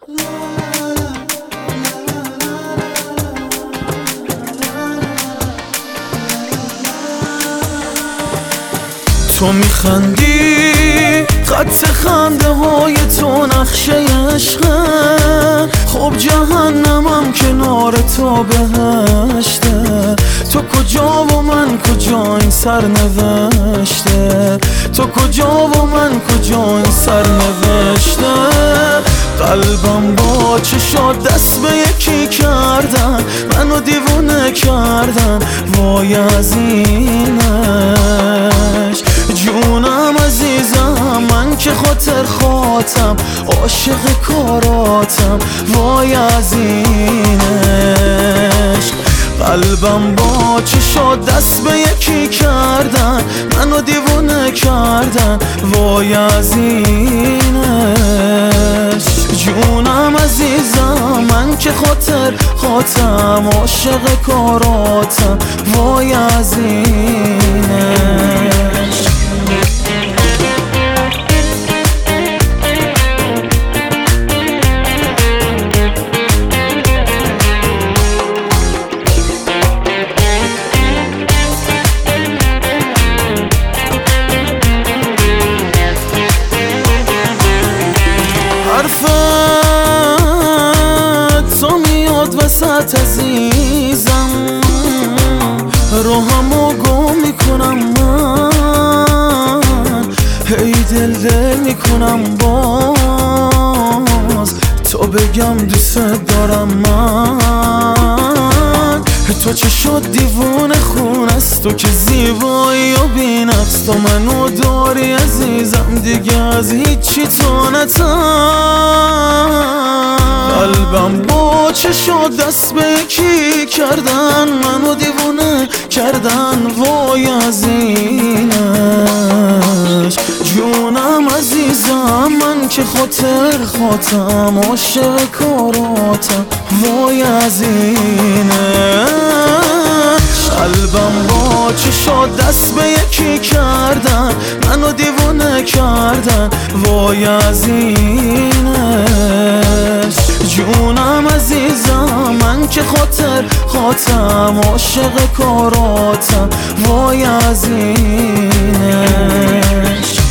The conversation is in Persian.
تو میخندی، خط خنده های تو نقشه عشقه. خب جهنمم کنار تو بهشته. تو کجا و من کجا این سرنوشته؟ تو کجا و من کجا این سرنوشته؟ قلبم با چشات دست به یکی کردن، منو دیوونه کردن، وای از اینش. جونم عزیزم، من که خاطر خاطم، عاشق کاراتم، وای از اینش. قلبم با چشات دست به یکی کردن، منو دیوونه کردن، وای از اینش. جونم عزیزم، من که خاطر خاطم، عاشق کاراتم، وای از اینش. تو میاد وسط عزیزم، روحمو گم میکنم من، هی دل میکنم باز تو بگم دوست دارم من. تو چه شد دیوونه خون است، تو که زیبایی و بی‌نقص، تو منو داری عزیزم، دیگه از هیچی تو نترس. قلبم با چه شد دست به یکی کردن، منو دیوونه کردن، وای از اینش. جونم عزیزم، من که خاطر خاطم، عاشق کاراتم، وای از اینش. قلبم با چشات دست به یکی کردن، منو دیوونه کردن، وای از اینش. جونم عزیزم، من که خاطر خاطم، عاشق کاراتم، وای از اینش.